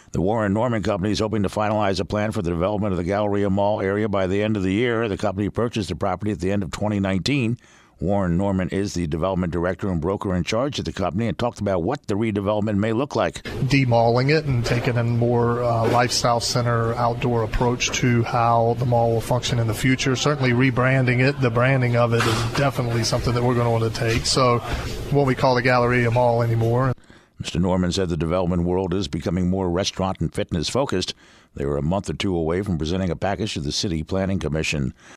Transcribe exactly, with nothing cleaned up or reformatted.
The Warren Norman Company is hoping to finalize a plan for the development of the Galleria Mall area by the end of the year. The company purchased the property at the end of twenty nineteen. Warren Norman is the development director and broker in charge of the company and talked about what the redevelopment may look like. Demalling it and taking a more uh, lifestyle center outdoor approach to how the mall will function in the future. Certainly rebranding it, the branding of it is definitely something that we're going to want to take. So what we call the Galleria Mall anymore. Mister Norman said the development world is becoming more restaurant and fitness focused. They were a month or two away from presenting a package to the City Planning Commission.